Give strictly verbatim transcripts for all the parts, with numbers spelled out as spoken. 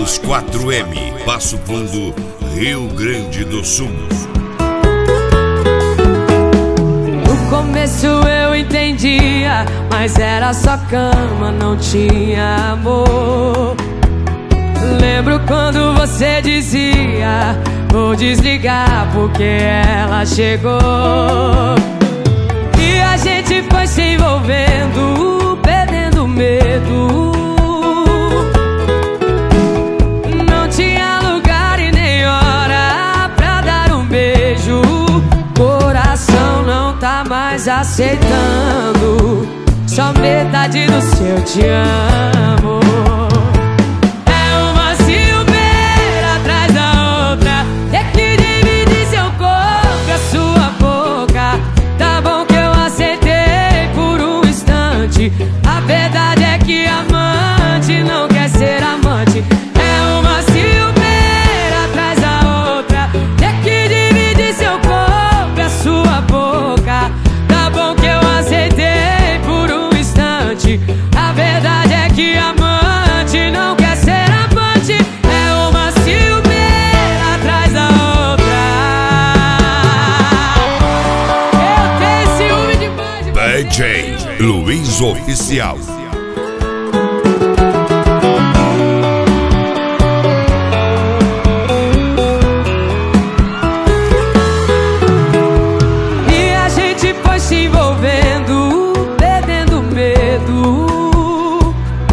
dos quatro M, Passo Fundo, Rio Grande do Sul. No começo eu entendia, mas era só cama, não tinha amor. Lembro quando você dizia: vou desligar porque ela chegou. E a gente foi se envolvendo, perdendo medo. Não tinha lugar e nem hora pra dar um beijo. Coração não tá mais aceitando só metade do seu te amo. A verdade é que amante não quer ser amante. É uma ciumeira atrás da outra. Ter que dividir seu corpo e a sua boca. Tá bom que eu aceitei por um instante. A verdade é que amante não quer ser amante. É uma ciumeira atrás da outra. Eu tenho ciúme demais de você. D J Luiz Oficial. E a gente foi se envolvendo, perdendo medo.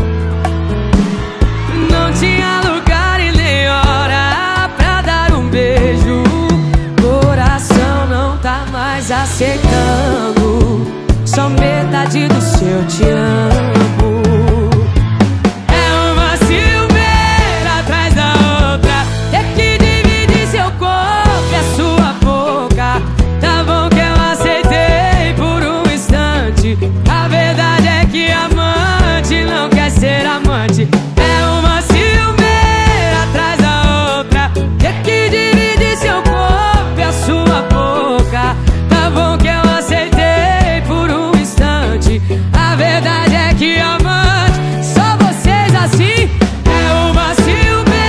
Não tinha lugar e nem hora pra dar um beijo. Coração não tá mais aceitando só metade do seu te amo. É uma ciumeira atrás da outra. Ter que dividir seu corpo e a sua boca. Tá bom que eu aceitei por um instante. A verdade é que amante não quer ser amante. É uma ciumeira atrás da outra. Ter que dividir seu corpo e a sua boca. Tá bom que eu aceitei por um instante. A verdade é que amante, só vocês assim. É uma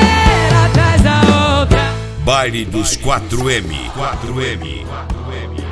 ciumeira atrás da outra. Baile dos quatro M. quatro M.